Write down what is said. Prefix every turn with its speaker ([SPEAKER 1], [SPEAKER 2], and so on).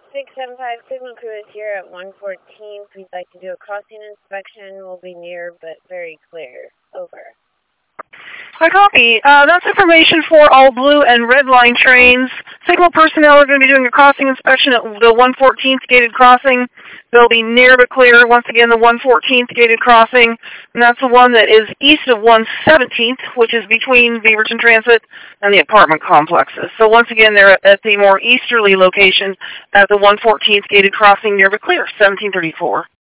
[SPEAKER 1] 675 Signal Crew is here at 114. We'd like to do a crossing inspection. We'll be near but very clear. Over.
[SPEAKER 2] I copy. That's information for all blue and red line trains. Signal personnel are going to be doing a crossing inspection at the 114th gated crossing. They'll be near but clear. Once again, the 114th gated crossing, and that's the one that is east of 117th, which is between Beaverton Transit and the apartment complexes. So once again, they're at the more easterly location at the 114th gated crossing near but clear, 1734.